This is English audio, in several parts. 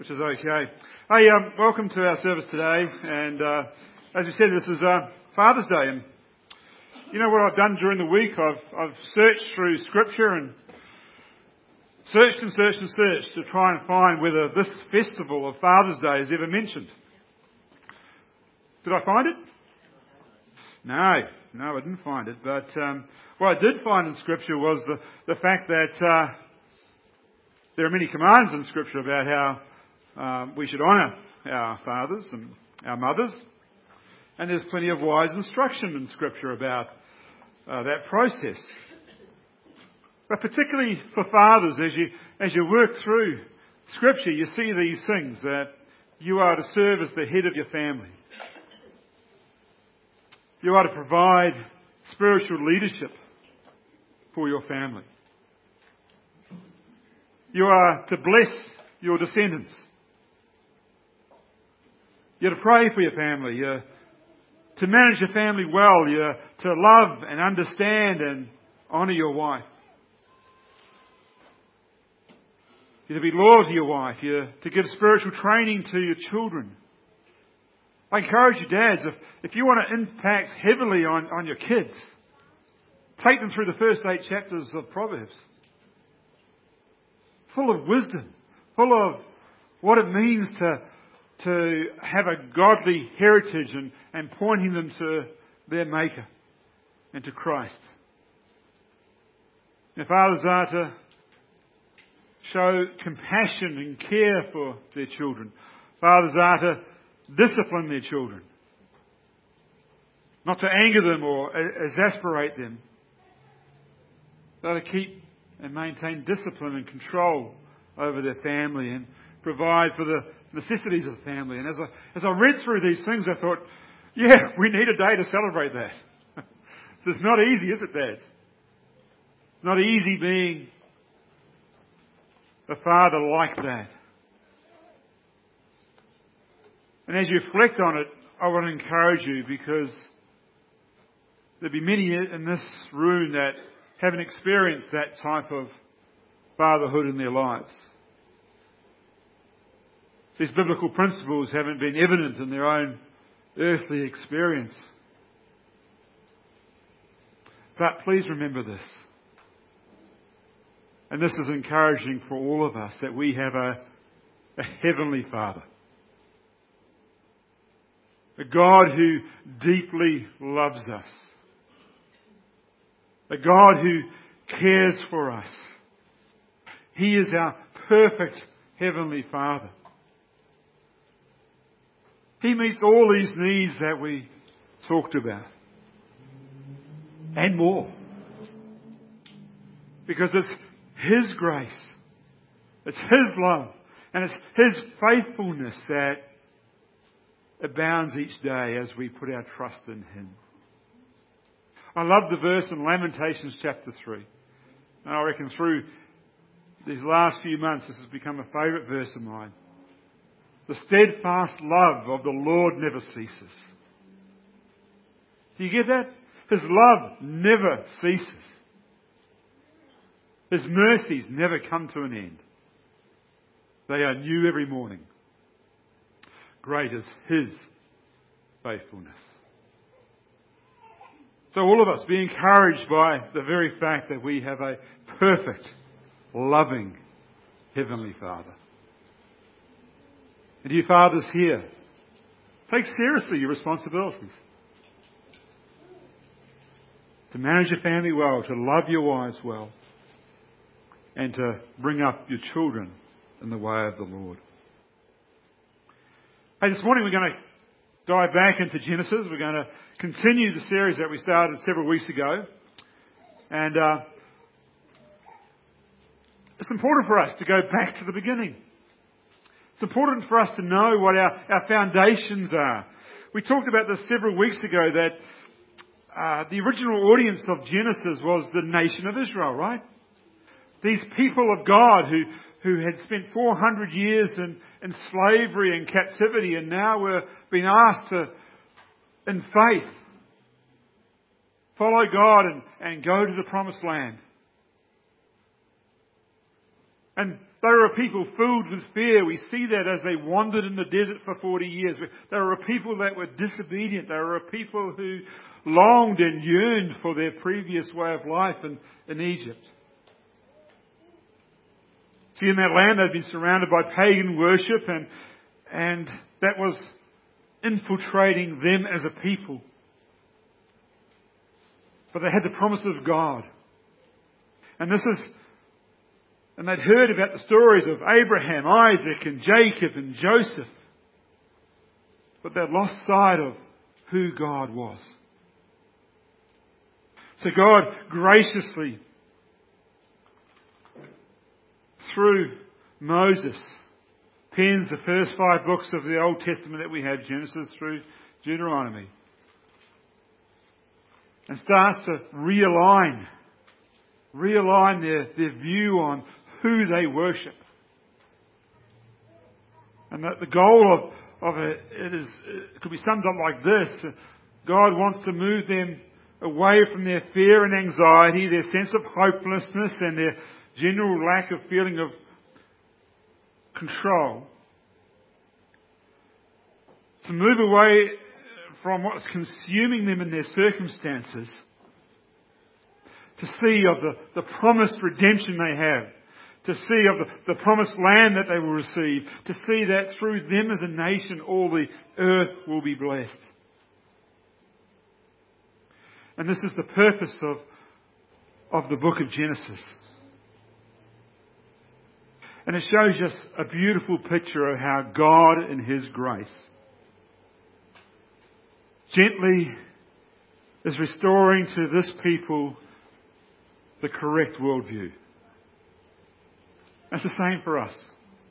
which is okay. Hey, welcome to our service today. And as we said, this is Father's Day. And you know what I've done during the week? I've searched through Scripture and searched to try and find whether this festival of Father's Day is ever mentioned. Did I find it? No, I didn't find it. But what I did find in Scripture was the fact that there are many commands in Scripture about how we should honour our fathers and our mothers. And there's plenty of wise instruction in Scripture about that process. But particularly for fathers, as you work through Scripture, you see these things that you are to serve as the head of your family. You are to provide spiritual leadership for your family. You are to bless your descendants. You're to pray for your family. You're to manage your family well. You're to love and understand and honour your wife. You're to be loyal to your wife. You're to give spiritual training to your children. I encourage you, dads, if you want to impact heavily on your kids, take them through the first 8 chapters of Proverbs. Full of wisdom, full of what it means to have a godly heritage and pointing them to their Maker and to Christ. And fathers are to show compassion and care for their children. Fathers are to discipline their children. Not to anger them or exasperate them. They're to keep and maintain discipline and control over their family and provide for the necessities of the family. And as I read through these things, I thought, yeah, we need a day to celebrate that. So it's not easy, is it, Dad? It's not easy being a father like that. And as you reflect on it, I want to encourage you, because there'll be many in this room that haven't experienced that type of fatherhood in their lives. These biblical principles haven't been evident in their own earthly experience. But please remember this. And this is encouraging for all of us, that we have a heavenly Father. A God who deeply loves us. A God who cares for us. He is our perfect Heavenly Father. He meets all these needs that we talked about. And more. Because it's His grace. It's His love. And it's His faithfulness that abounds each day as we put our trust in Him. I love the verse in Lamentations chapter 3. And I reckon through these last few months this has become a favourite verse of mine. The steadfast love of the Lord never ceases. Do you get that? His love never ceases. His mercies never come to an end. They are new every morning. Great is His faithfulness. So all of us be encouraged by the very fact that we have a perfect, loving Heavenly Father. And you fathers here, take seriously your responsibilities. To manage your family well, to love your wives well, and to bring up your children in the way of the Lord. Hey, this morning we're going to dive back into Genesis. We're going to continue the series that we started several weeks ago. And it's important for us to go back to the beginning. It's important for us to know what our foundations are. We talked about this several weeks ago, that the original audience of Genesis was the nation of Israel, right? These people of God who had spent 400 years in slavery and captivity, and now were being asked to, in faith, follow God and go to the promised land. And They were a people filled with fear. We see that as they wandered in the desert for 40 years. They were a people that were disobedient. They were a people who longed and yearned for their previous way of life in Egypt. See, in that land they'd been surrounded by pagan worship, and that was infiltrating them as a people. But they had the promise of God. And they'd heard about the stories of Abraham, Isaac and Jacob and Joseph. But they'd lost sight of who God was. So God graciously, through Moses, pens the first 5 books of the Old Testament that we have, Genesis through Deuteronomy, and starts to realign their view on who they worship. And that the goal of it could be summed up like this. God wants to move them away from their fear and anxiety, their sense of hopelessness and their general lack of feeling of control. To move away from what's consuming them in their circumstances. To see of the promised redemption they have. To see of the promised land that they will receive. To see that through them as a nation all the earth will be blessed. And this is the purpose of the book of Genesis. And it shows us a beautiful picture of how God in His grace gently is restoring to this people the correct worldview. That's the same for us.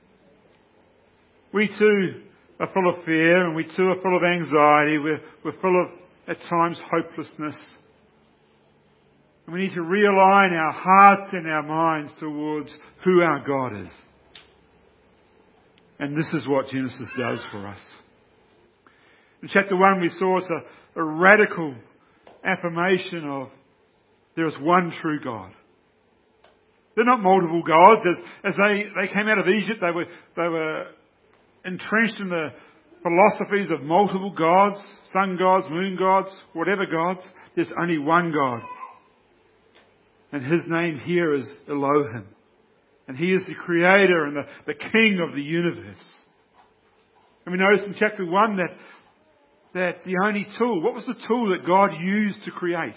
We too are full of fear, and we too are full of anxiety. We're full of, at times, hopelessness. And we need to realign our hearts and our minds towards who our God is. And this is what Genesis does for us. In chapter 1 we saw a radical affirmation of there is one true God. They're not multiple gods. As they came out of Egypt, they were entrenched in the philosophies of multiple gods, sun gods, moon gods, whatever gods. There's only one God. And His name here is Elohim. And He is the creator and the king of the universe. And we notice in chapter 1 that the only tool, what was the tool that God used to create?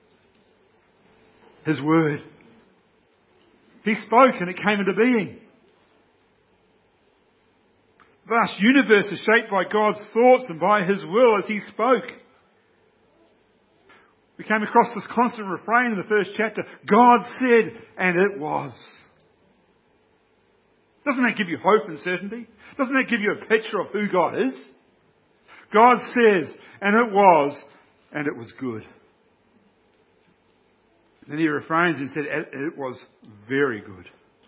His Word. He spoke and it came into being. The vast universe is shaped by God's thoughts and by His will as He spoke. We came across this constant refrain in the first chapter. God said, and it was. Doesn't that give you hope and certainty? Doesn't that give you a picture of who God is? God says, and it was good. Then He refrains and said, it was very good.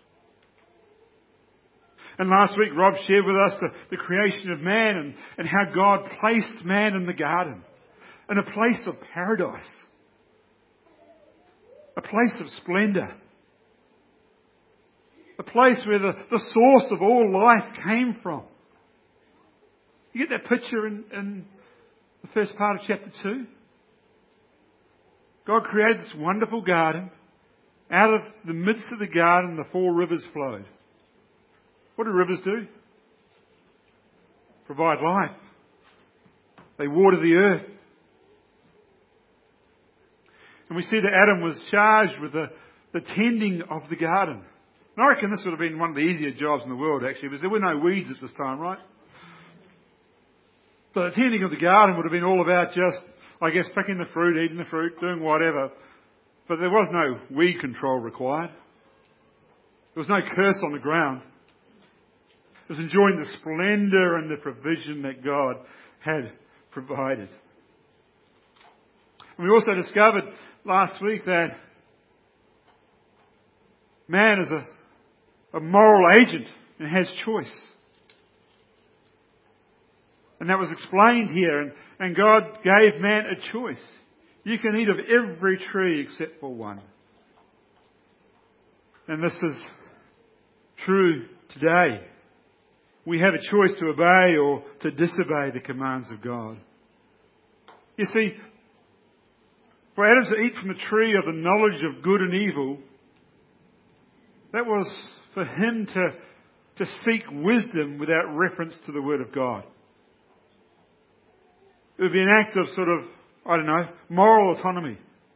And last week Rob shared with us the creation of man and how God placed man in the garden. In a place of paradise. A place of splendour. A place where the source of all life came from. You get that picture in the first part of chapter 2? God created this wonderful garden. Out of the midst of the garden, the 4 rivers flowed. What do rivers do? Provide life. They water the earth. And we see that Adam was charged with the tending of the garden. And I reckon this would have been one of the easier jobs in the world, actually, because there were no weeds at this time, right? So the tending of the garden would have been all about just, I guess, picking the fruit, eating the fruit, doing whatever. But there was no weed control required. There was no curse on the ground. It was enjoying the splendour and the provision that God had provided. And we also discovered last week that man is a moral agent and has choice. And that was explained here. And God gave man a choice. You can eat of every tree except for one. And this is true today. We have a choice to obey or to disobey the commands of God. You see, for Adam to eat from the tree of the knowledge of good and evil, that was for him to seek wisdom without reference to the Word of God. It would be an act of moral autonomy.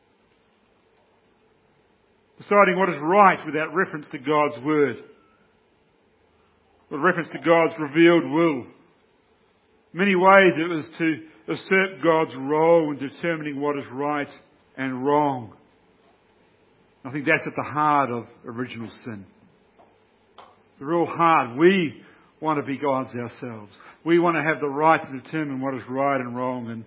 Deciding what is right without reference to God's Word. With reference to God's revealed will. In many ways it was to usurp God's role in determining what is right and wrong. I think that's at the heart of original sin. The real heart. We want to be gods ourselves. We want to have the right to determine what is right and wrong,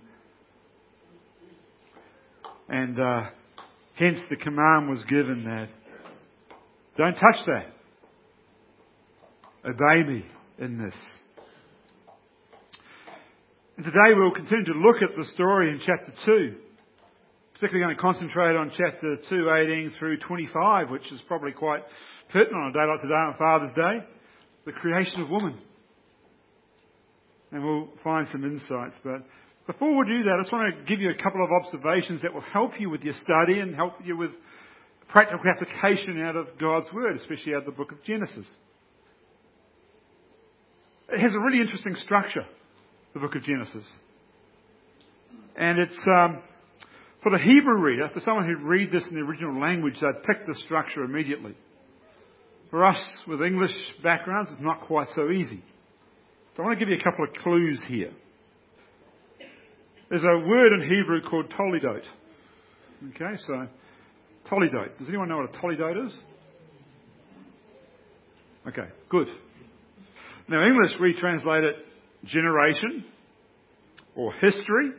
and hence the command was given that don't touch that. Obey me in this. And today we'll continue to look at the story in chapter 2. Particularly going to concentrate on chapter 2, 18 through 25, which is probably quite pertinent on a day like today, on Father's Day. The creation of woman. And we'll find some insights. But before we do that, I just want to give you a couple of observations that will help you with your study and help you with practical application out of God's Word, especially out of the book of Genesis. It has a really interesting structure, the book of Genesis. And it's, for the Hebrew reader, for someone who'd read this in the original language, they'd pick the structure immediately. For us with English backgrounds, it's not quite so easy. So I want to give you a couple of clues here. There's a word in Hebrew called toledot. Okay, so toledot. Does anyone know what a toledot is? Okay, good. Now, in English, we translate it generation, or history,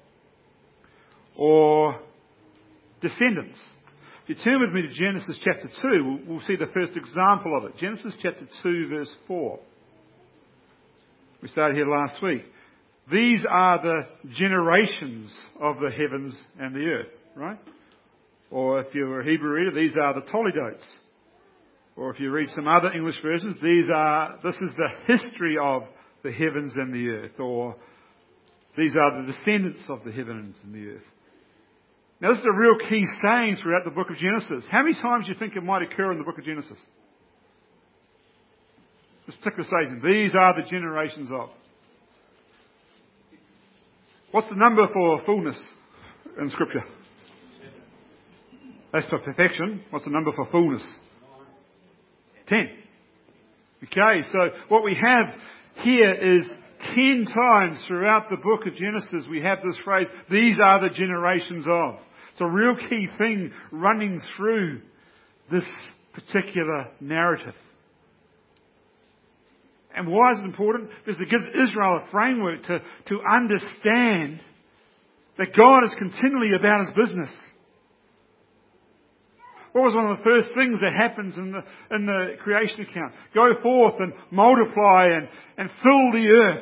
or descendants. If you turn with me to Genesis chapter 2, we'll see the first example of it. Genesis chapter 2, verse 4. We started here last week. These are the generations of the heavens and the earth, right? Or if you're a Hebrew reader, these are the toledotes. Or if you read some other English versions, this is the history of the heavens and the earth. Or these are the descendants of the heavens and the earth. Now this is a real key saying throughout the book of Genesis. How many times do you think it might occur in the book of Genesis? This particular saying, these are the generations of. What's the number for fullness in Scripture? That's for perfection. What's the number for fullness? 10. Okay, so what we have here is 10 times throughout the book of Genesis we have this phrase, these are the generations of. It's a real key thing running through this particular narrative. And why is it important? Because it gives Israel a framework to understand that God is continually about His business. What was one of the first things that happens in the creation account? Go forth and multiply and fill the earth.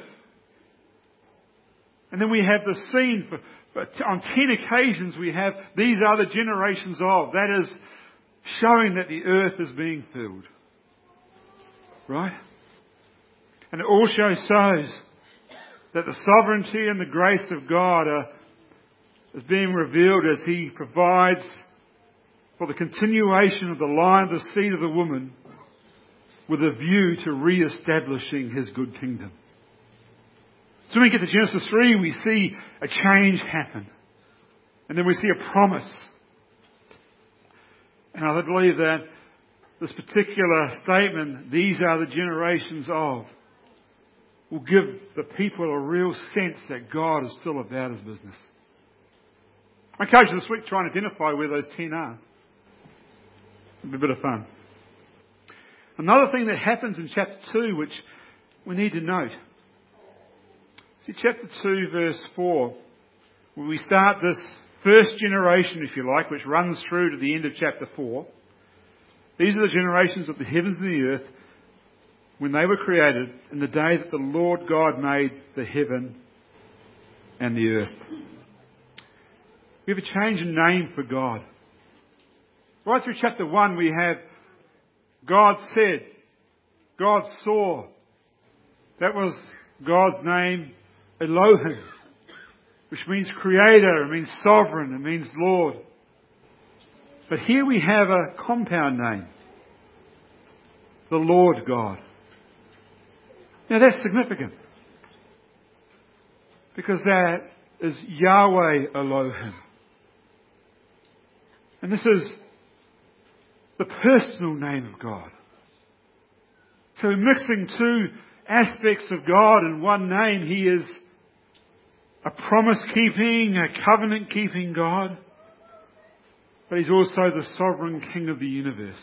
And then we have the scene on 10 occasions we have, these are the generations of. That is showing that the earth is being filled. Right? And it also shows that the sovereignty and the grace of God is being revealed as He provides for the continuation of the line of the seed of the woman with a view to re-establishing His good kingdom. So when we get to Genesis 3, we see a change happen. And then we see a promise. And I believe that this particular statement, these are the generations of, will give the people a real sense that God is still about His business. I encourage you this week to try and identify where those 10 are. It'll be a bit of fun. Another thing that happens in chapter 2, which we need to note. See, chapter 2, verse 4, where we start this first generation, if you like, which runs through to the end of chapter 4. These are the generations of the heavens and the earth when they were created in the day that the Lord God made the heaven and the earth. We have a change in name for God. Right through chapter 1 we have God said, God saw. That was God's name, Elohim, which means creator, it means sovereign, it means Lord. But here we have a compound name, the Lord God. Now that's significant, because that is Yahweh Elohim. And this is the personal name of God. So mixing two aspects of God in one name, He is a promise-keeping, a covenant-keeping God, but He's also the sovereign King of the universe.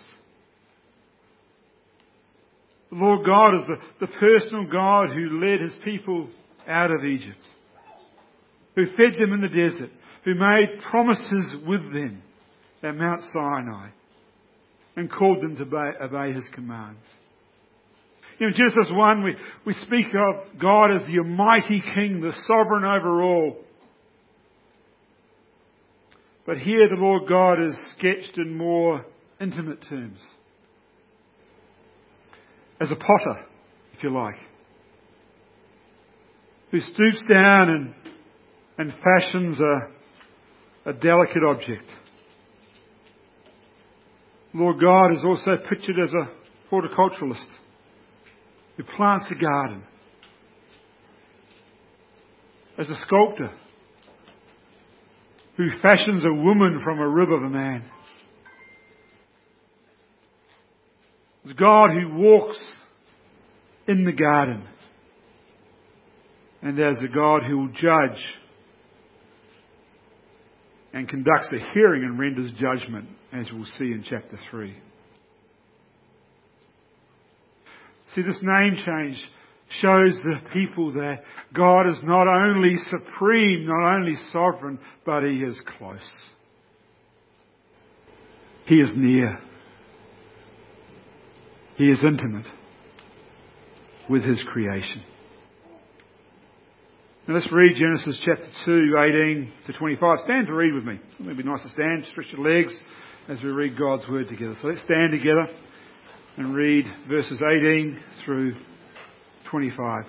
The Lord God is the personal God who led His people out of Egypt, who fed them in the desert, who made promises with them at Mount Sinai and called them to obey His commands. In Genesis 1, we speak of God as the Almighty King, the sovereign over all. But here the Lord God is sketched in more intimate terms. As a potter, if you like, who stoops down and fashions a delicate object. Lord God is also pictured as a horticulturalist who plants a garden, as a sculptor who fashions a woman from a rib of a man. As God who walks in the garden, and as a God who will judge and conducts a hearing and renders judgment, as we'll see in chapter 3. See, this name change shows the people that God is not only supreme, not only sovereign, but He is close. He is near. He is intimate with His creation. Now let's read Genesis chapter 2, 18 to 25. Stand to read with me. It would be nice to stand, stretch your legs as we read God's Word together. So let's stand together and read verses 18 through 25.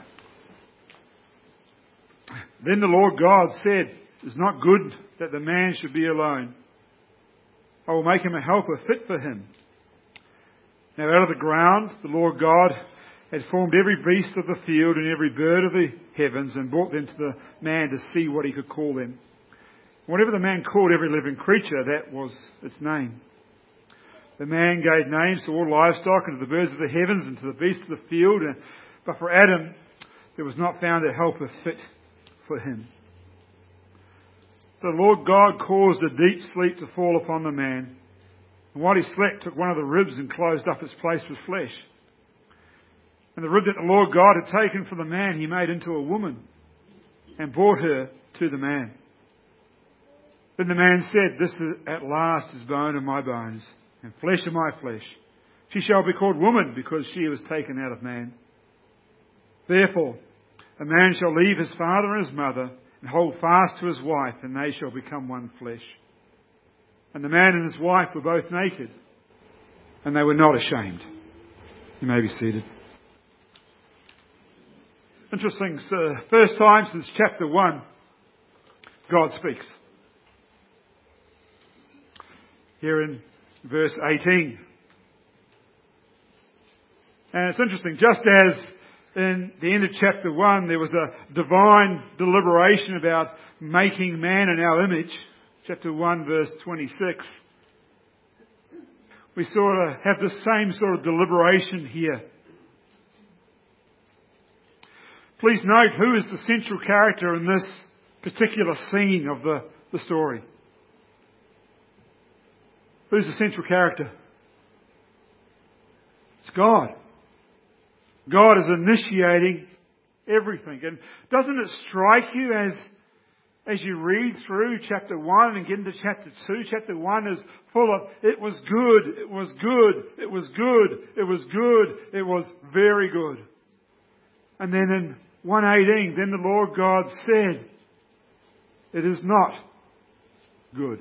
Then the Lord God said, "It is not good that the man should be alone. I will make him a helper fit for him." Now out of the ground the Lord God had formed every beast of the field and every bird of the heavens and brought them to the man to see what he could call them. Whatever the man called every living creature, that was its name. The man gave names to all livestock and to the birds of the heavens and to the beasts of the field, but for Adam there was not found a helper fit for him. The Lord God caused a deep sleep to fall upon the man, and while he slept took one of the ribs and closed up its place with flesh. And the rib that the Lord God had taken from the man He made into a woman and brought her to the man. Then the man said, "This at last is bone of my bones and flesh of my flesh. She shall be called woman because she was taken out of man. Therefore, a man shall leave his father and his mother and hold fast to his wife, and they shall become one flesh. And the man and his wife were both naked, and they were not ashamed." You may be seated. Interesting, first time since chapter 1, God speaks. Here in verse 18. And it's interesting, just as in the end of chapter 1 there was a divine deliberation about making man in our image, chapter 1 verse 26, we sort of have the same sort of deliberation here. Please note who is the central character in this particular scene of the story. Who's the central character? It's God. God is initiating everything. And doesn't it strike you as you read through chapter 1 and get into chapter 2, chapter 1 is full of, it was good, it was good, it was good, it was good, it was very good. And then in 1:18, then the Lord God said, "It is not good."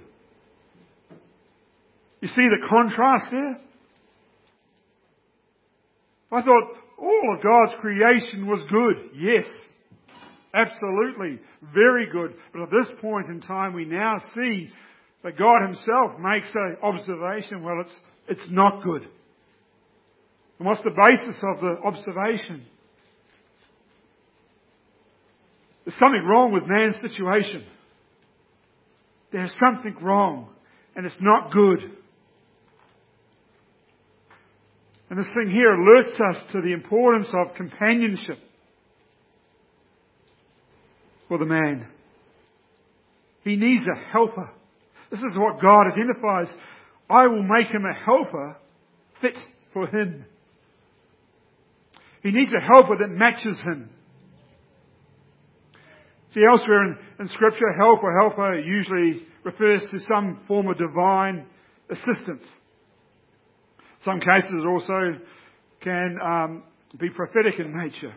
You see the contrast there? I thought all of God's creation was good. Yes, absolutely, very good. But at this point in time, we now see that God Himself makes an observation. Well, it's not good. And what's the basis of the observation? There's something wrong with man's situation. There's something wrong, and it's not good. And this thing here alerts us to the importance of companionship for the man. He needs a helper. This is what God identifies. I will make him a helper fit for him. He needs a helper that matches him. See, elsewhere in Scripture, help or helper usually refers to some form of divine assistance. Some cases it also can be prophetic in nature.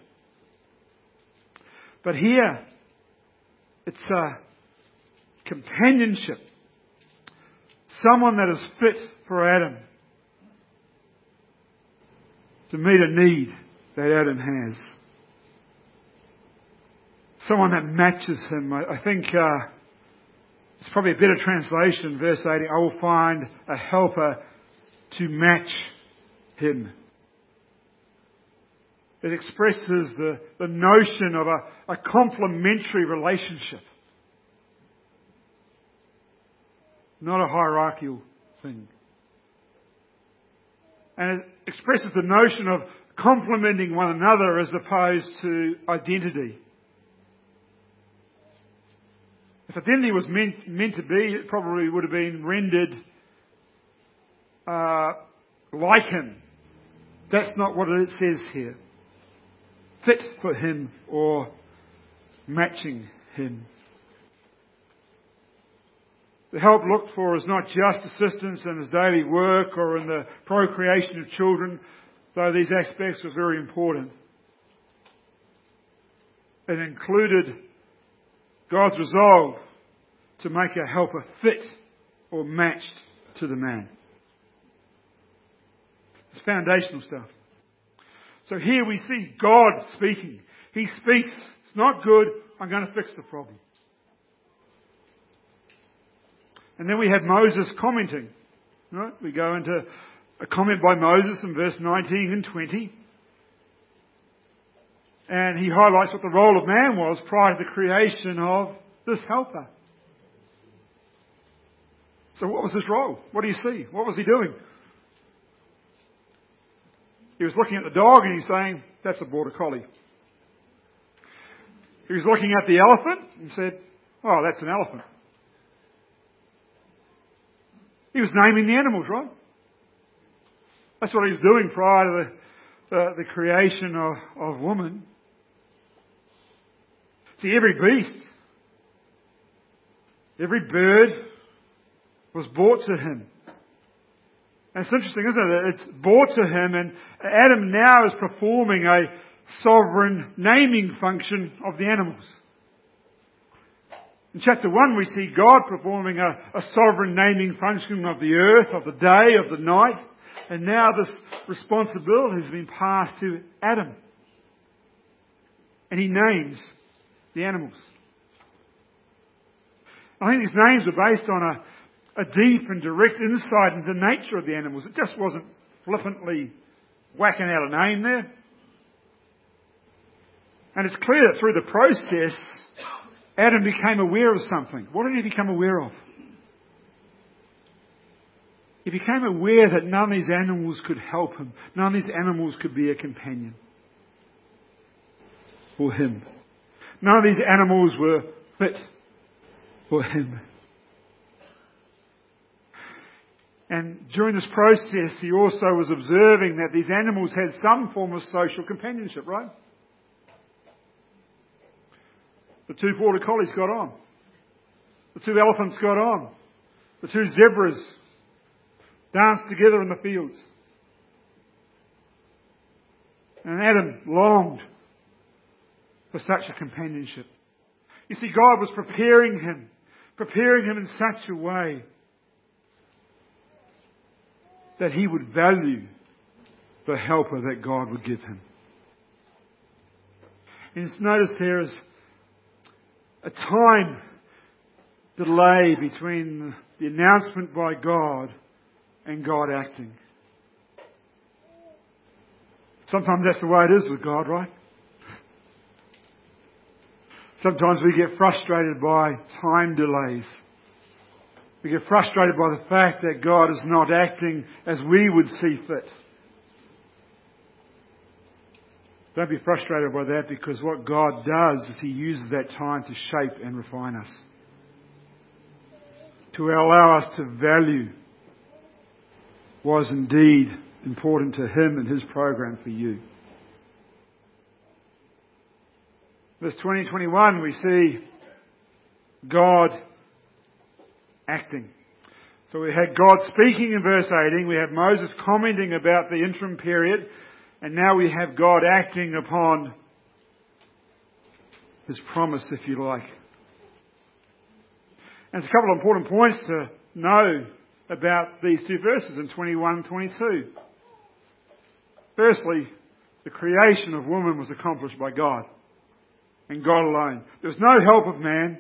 But here, it's a companionship. Someone that is fit for Adam to meet a need that Adam has. Someone that matches him. I think it's probably a better translation, verse 18. I will find a helper to match him. It expresses the notion of a complementary relationship. Not a hierarchical thing. And it expresses the notion of complementing one another as opposed to identity. If identity was meant to be, it probably would have been rendered like him. That's not what it says here. Fit for him or matching him. The help looked for is not just assistance in his daily work or in the procreation of children, though these aspects were very important. It included God's resolve to make a helper fit or matched to the man. It's foundational stuff. So here we see God speaking. He speaks. It's not good. I'm going to fix the problem. And then we have Moses commenting. Right? We go into a comment by Moses in verse 19 and 20. And he highlights what the role of man was prior to the creation of this helper. So what was his role? What do you see? What was he doing? He was looking at the dog and he's saying, that's a border collie. He was looking at the elephant and said, oh, that's an elephant. He was naming the animals, right? That's what he was doing prior to the creation of woman. See, every beast, every bird was brought to him. And it's interesting, isn't it? It's brought to him, and Adam now is performing a sovereign naming function of the animals. In chapter 1 we see God performing a sovereign naming function of the earth, of the day, of the night. And now this responsibility has been passed to Adam. And he names the animals. I think these names were based on a deep and direct insight into the nature of the animals. It just wasn't flippantly whacking out a name there. And it's clear that through the process, Adam became aware of something. What did he become aware of? He became aware that none of these animals could help him. None of these animals could be a companion for him. None of these animals were fit for him. And during this process, he also was observing that these animals had some form of social companionship, right? The 2 border collies got on. The 2 elephants got on. The 2 zebras danced together in the fields. And Adam longed for such a companionship. You see, God was preparing him in such a way that he would value the helper that God would give him. And notice there is a time delay between the announcement by God and God acting. Sometimes that's the way it is with God, right? Sometimes we get frustrated by time delays. We get frustrated by the fact that God is not acting as we would see fit. Don't be frustrated by that, because what God does is He uses that time to shape and refine us. To allow us to value what is indeed important to Him and His program for you. Verse 20-21, we see God acting. So we had God speaking in verse 18, we have Moses commenting about the interim period, and now we have God acting upon His promise, if you like. And there's a couple of important points to know about these two verses in 21-22. Firstly, the creation of woman was accomplished by God, and God alone. There was no help of man.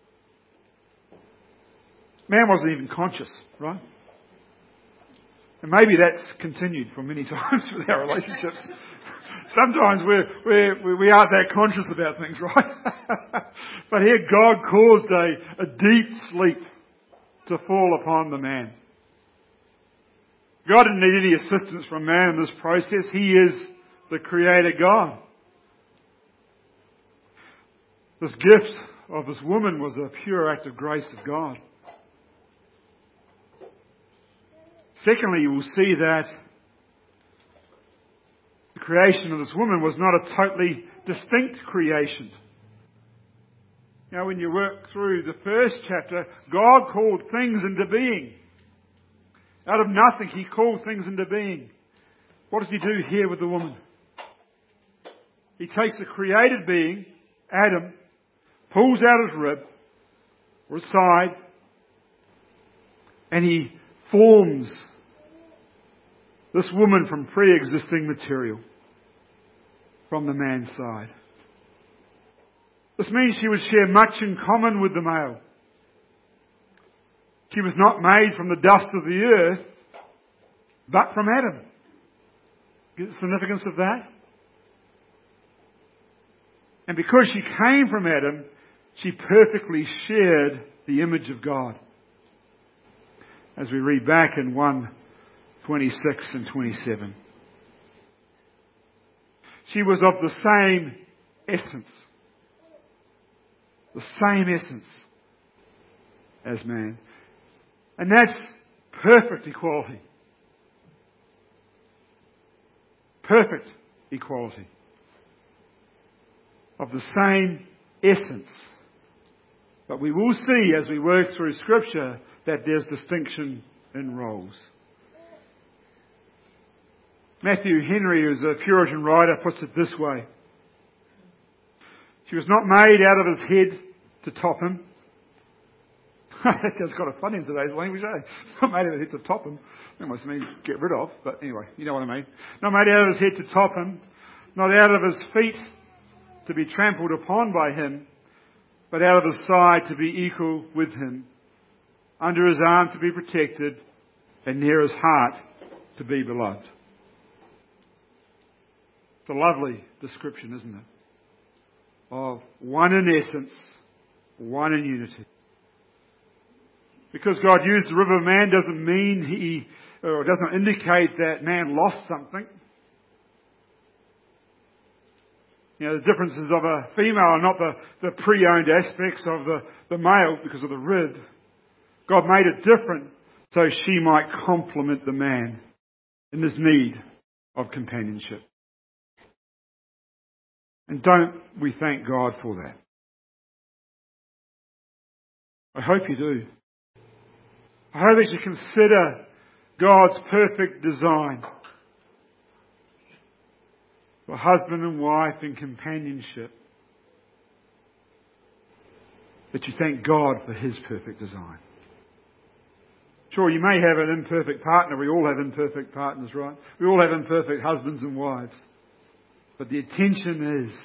Man wasn't even conscious, right? And maybe that's continued for many times with our relationships. Sometimes we aren't that conscious about things, right? But here God caused a deep sleep to fall upon the man. God didn't need any assistance from man in this process. He is the Creator God. This gift of this woman was a pure act of grace of God. Secondly, you will see that the creation of this woman was not a totally distinct creation. Now, when you work through the first chapter, God called things into being. Out of nothing, He called things into being. What does He do here with the woman? He takes a created being, Adam, pulls out his rib, or his side, and He forms this woman from pre-existing material from the man's side. This means she would share much in common with the male. She was not made from the dust of the earth, but from Adam. Get the significance of that? And because she came from Adam, she perfectly shared the image of God. As we read back in 1:26 and 27. She was of the same essence. The same essence as man. And that's perfect equality. Perfect equality. Of the same essence. But we will see as we work through Scripture that there's distinction in roles. Matthew Henry, who's a Puritan writer, puts it this way. She was not made out of his head to top him. That's kind of funny in today's language, eh? Not made out of his head to top him. That must mean get rid of, but anyway, you know what I mean. Not made out of his head to top him. Not out of his feet to be trampled upon by him, but out of his side to be equal with him. Under his arm to be protected, and near his heart to be beloved. It's a lovely description, isn't it? Of one in essence, one in unity. Because God used the rib of man doesn't mean or doesn't indicate that man lost something. You know, the differences of a female are not the pre-owned aspects of the male because of the rib. God made it different so she might complement the man in his need of companionship. And don't we thank God for that? I hope you do. I hope that you consider God's perfect design for husband and wife in companionship. That you thank God for His perfect design. Sure, you may have an imperfect partner. We all have imperfect partners, right? We all have imperfect husbands and wives. But the intention is,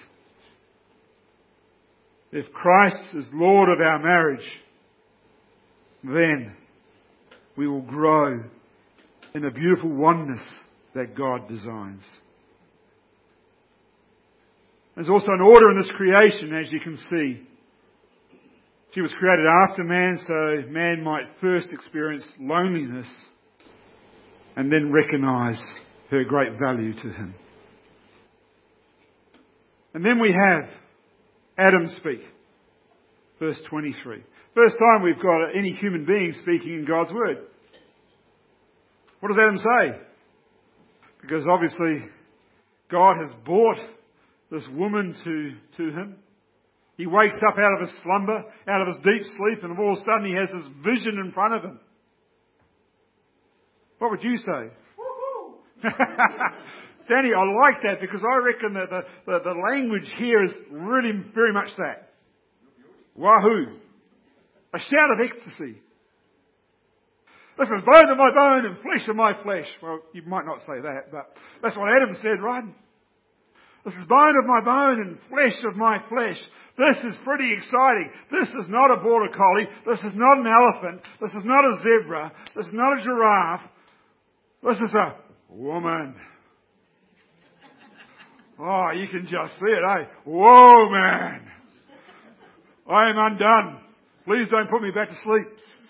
if Christ is Lord of our marriage, then we will grow in a beautiful oneness that God designs. There's also an order in this creation, as you can see. She was created after man, so man might first experience loneliness and then recognise her great value to him. And then we have Adam speak. Verse 23. First time we've got any human being speaking in God's Word. What does Adam say? Because obviously God has brought this woman to him. He wakes up out of his slumber, out of his deep sleep, and all of a sudden he has this vision in front of him. What would you say? Danny, I like that because I reckon that the language here is really very much that. Wahoo! A shout of ecstasy. This is bone of my bone and flesh of my flesh. Well, you might not say that, but that's what Adam said, right? This is bone of my bone and flesh of my flesh. This is pretty exciting. This is not a border collie. This is not an elephant. This is not a zebra. This is not a giraffe. This is a woman. Oh, you can just see it, eh? Whoa, man. I am undone. Please don't put me back to sleep.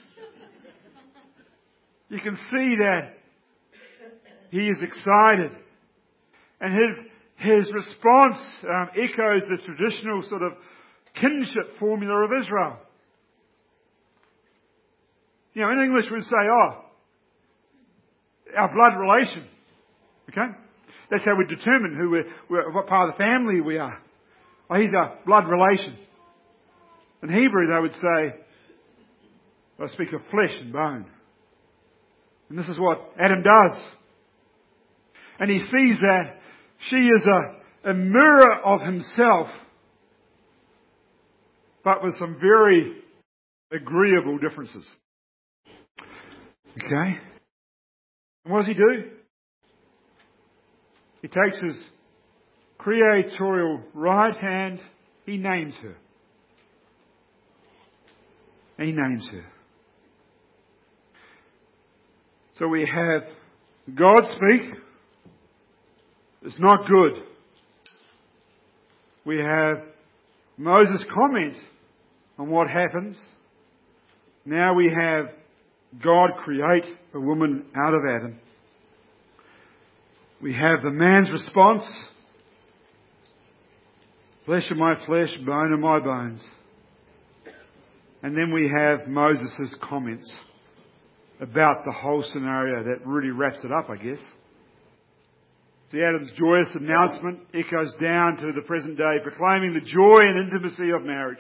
You can see that he is excited. And his response echoes the traditional sort of kinship formula of Israel. You know, in English we'd say, our blood relation. Okay? That's how we determine who what part of the family we are. Oh, he's our blood relation. In Hebrew they would say, I speak of flesh and bone. And this is what Adam does. And he sees that she is a mirror of himself, but with some very agreeable differences. Okay? And what does he do? He takes his creatorial right hand, he names her. He names her. So we have God speak. It's not good. We have Moses comment on what happens. Now we have God create a woman out of Adam. We have the man's response. Flesh of my flesh, bone of my bones. And then we have Moses' comments about the whole scenario that really wraps it up, I guess. See, Adam's joyous announcement echoes down to the present day, proclaiming the joy and intimacy of marriage.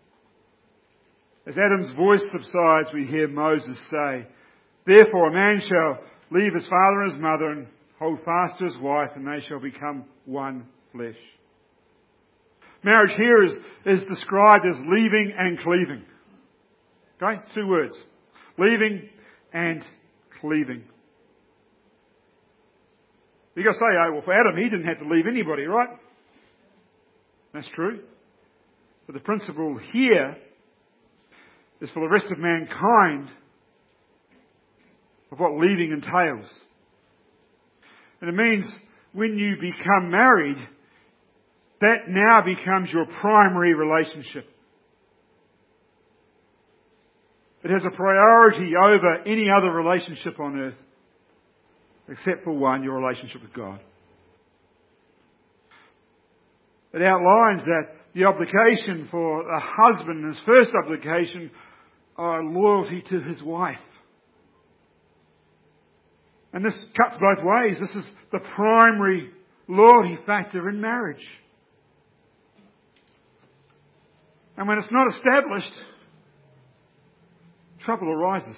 As Adam's voice subsides, we hear Moses say, therefore a man shall leave his father and his mother and hold fast to his wife, and they shall become one flesh. Marriage here is described as leaving and cleaving. Okay? 2 words. Leaving and cleaving. You got to say, oh, well, for Adam, he didn't have to leave anybody, right? That's true. But the principle here is for the rest of mankind of what leaving entails. And it means when you become married, that now becomes your primary relationship. It has a priority over any other relationship on earth, except for one, your relationship with God. It outlines that the obligation for a husband, his first obligation, are loyalty to his wife. And this cuts both ways. This is the primary loyalty factor in marriage. And when it's not established, trouble arises.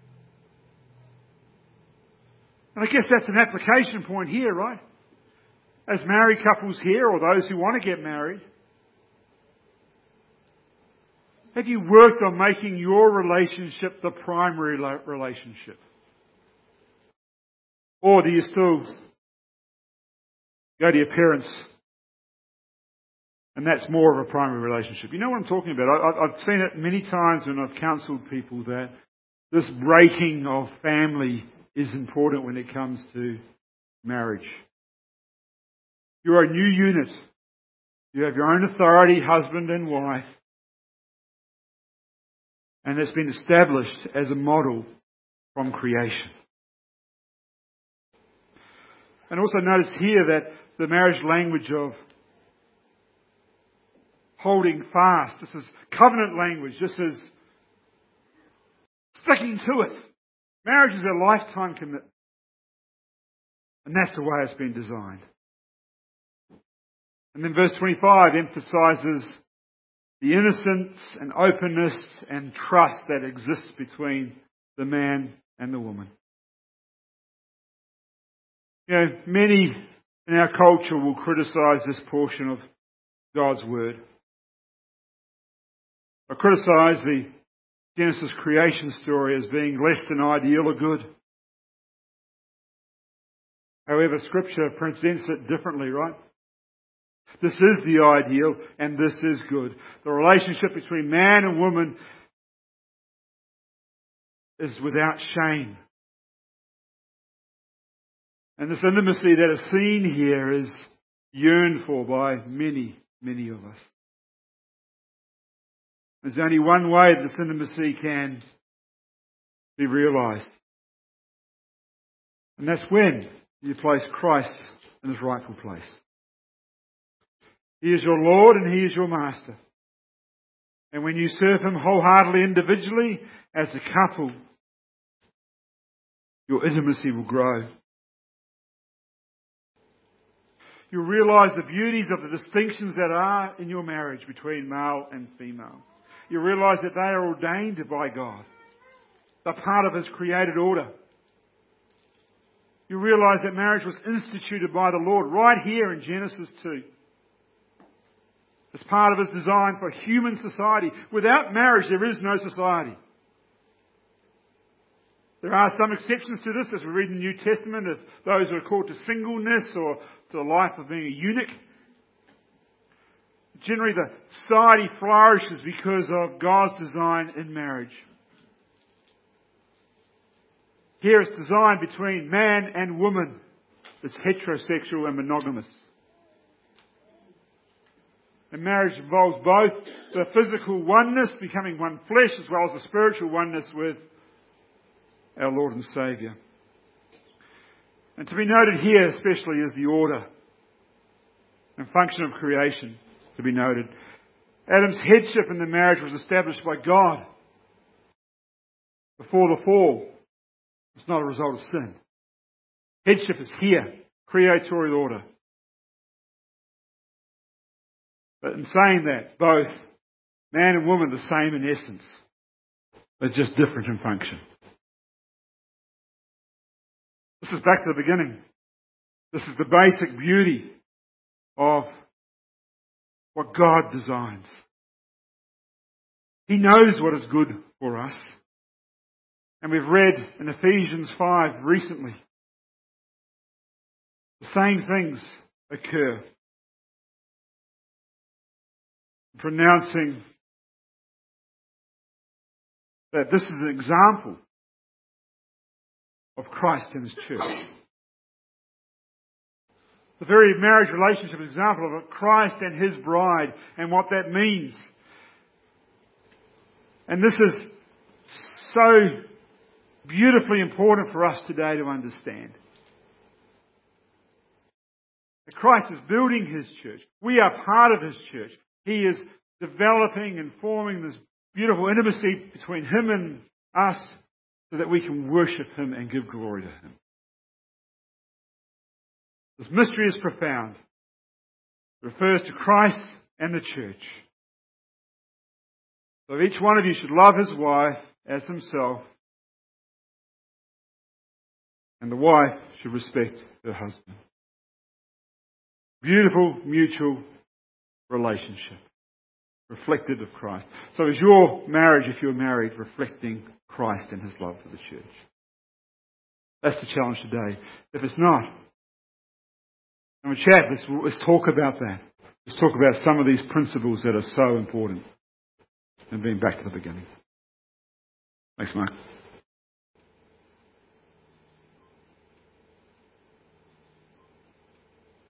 And I guess that's an application point here, right? As married couples here, or those who want to get married, Have you worked on making your relationship the primary relationship? Or do you still go to your parents and that's more of a primary relationship? You know what I'm talking about? I've seen it many times when I've counselled people that this breaking of family is important when it comes to marriage. You're a new unit. You have your own authority, husband and wife. And it's been established as a model from creation. And also notice here that the marriage language of holding fast, this is covenant language, this is sticking to it. Marriage is a lifetime commitment. And that's the way it's been designed. And then verse 25 emphasises the innocence and openness and trust that exists between the man and the woman. You know, many in our culture will criticise this portion of God's Word. I criticise the Genesis creation story as being less than ideal or good. However, Scripture presents it differently, right? This is the ideal and this is good. The relationship between man and woman is without shame. And this intimacy that is seen here is yearned for by many, many of us. There's only one way this intimacy can be realised. And that's when you place Christ in His rightful place. He is your Lord and He is your Master. And when you serve Him wholeheartedly individually, as a couple, your intimacy will grow. You'll realise the beauties of the distinctions that are in your marriage between male and female. You realise that they are ordained by God. They're part of His created order. You realise that marriage was instituted by the Lord right here in Genesis 2. It's part of His design for human society. Without marriage, there is no society. There are some exceptions to this, as we read in the New Testament, of those who are called to singleness or to the life of being a eunuch. Generally, the society flourishes because of God's design in marriage. Here it's designed between man and woman. It's heterosexual and monogamous. And marriage involves both the physical oneness, becoming one flesh, as well as the spiritual oneness with our Lord and Saviour. And to be noted here especially is the order and function of creation to be noted. Adam's headship in the marriage was established by God before the fall. It's not a result of sin. Headship is here, creatorial order. But in saying that, both man and woman are the same in essence, but just different in function. This is back to the beginning. This is the basic beauty of what God designs. He knows what is good for us. And we've read in Ephesians 5 recently, the same things occur. Pronouncing that this is an example of Christ and His church. The very marriage relationship is an example of Christ and His bride and what that means. And this is so beautifully important for us today to understand. That Christ is building His church. We are part of His church. He is developing and forming this beautiful intimacy between Him and us so that we can worship Him and give glory to Him. This mystery is profound. It refers to Christ and the church. So each one of you should love his wife as himself, and the wife should respect her husband. Beautiful mutual relationship. Reflected of Christ. So is your marriage, if you're married, reflecting Christ and His love for the church? That's the challenge today. If it's not, and we chat, let's talk about that. Let's talk about some of these principles that are so important. And being back to the beginning. Thanks, Mark.